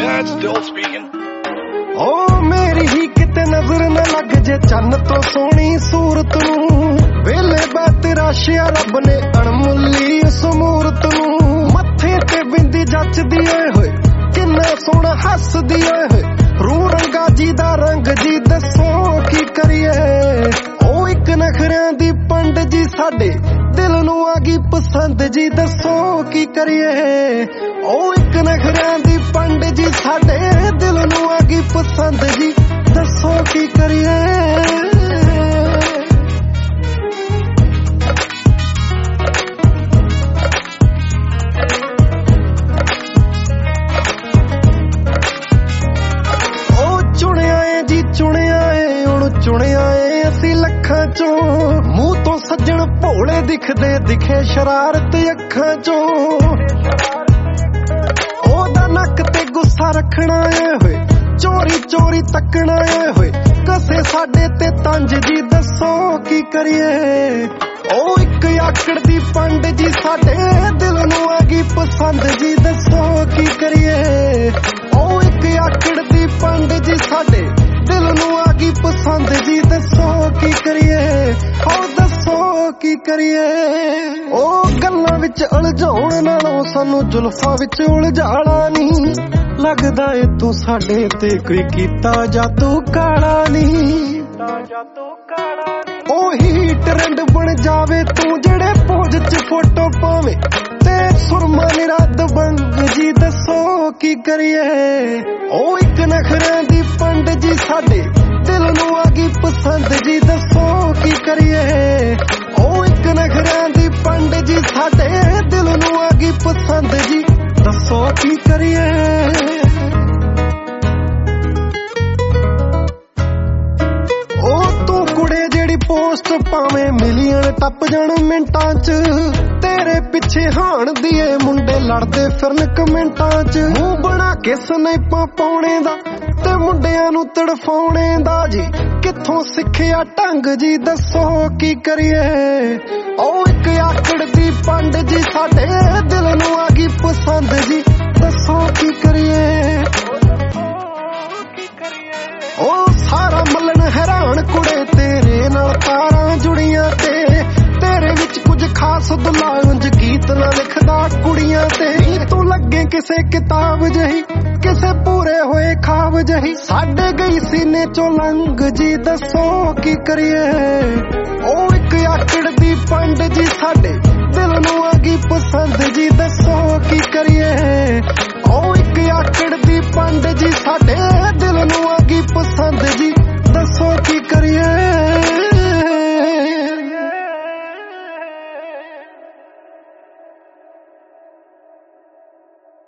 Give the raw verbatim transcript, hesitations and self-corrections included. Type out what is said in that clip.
Dad still speaking? ओ मेरी ही किते नजर न लग जे चन्न तो सोनी सूरत नूं वेले बात राशिया रब ने अणमुल्ली उस मूरत नूं मत्थे ते बिंदी जचदी होए किन्ना सोहना हसदी होए रूह रंगा जी दा रंग जी दसो की करिए ओ इक नखरियां दी पंड जी साडे दिल नूं आ गई पसंद जी दसो की करिए ओ इक नखरियां दी पंड जी साडे दिल नूं आ गई पसंद जी दसो की करिए चुनिया ए असी लखां चों मूंह तो सज्जण भोले दिखदे दिखे शरारत अखां चों ओदा नक ते गुस्सा रखना ए होए चोरी चोरी तकना ए होए कसे साडे ते तंज जी दसो की करिए ओ इक आकड़ दी पंड जी साडे दिल नूं आ गई पसंद जी दसो की करिए ओ इक आकड़ दी पंड जी साडे दिल नूं आ गई पसंद जी दसो की करिए हो दसो की करिए ओ गल्लां विच उलझाउण नालों सानू जुल्फां विच उलझाला नहीं लगदा ए तू साडे ते कोई कीता जादू काला नहीं ओही ट्रेंड बन जावे तू जेड़े पोज च फोटो पावे ते सुरमा निराद बंग जी दसो की करिए ओ इक नखरियां दी पंड जी साडे दिल नूं आ गई पसंद जी दसो की करिए ओ इक नखरियां दी पंड जी साडे दिल नूं आ गई पसंद जी दसो की करिए पोस्ट पावे मिलियन टप जाण मिंटां च तेरे पिछे हाण दिए मुंडे लड़दे फिरन कमेंटां च मूंह बना के स्नैपां पाउणे दा ते मुंडियां नूं तड़फाउणे दा जी कित्थों सिੱਖਿਆ ढंग जी दसो की करिए ओ इक आकड़ दी पंड जी साडे दिल नूं आ गई पसंद जी दसो की करिए ओ सारा मलन हैरान कुड़े तेरे नाल तारां जुड़ियां ते तेरे विच कुछ खास दुला उंज गीत ना लिखदा कुड़ियां ते तू लगे किसे किताब जही किसे पूरे होए खाब जही साडे गई सीने चों लंघ जी दसो की करिए ओ इक आकड़ दी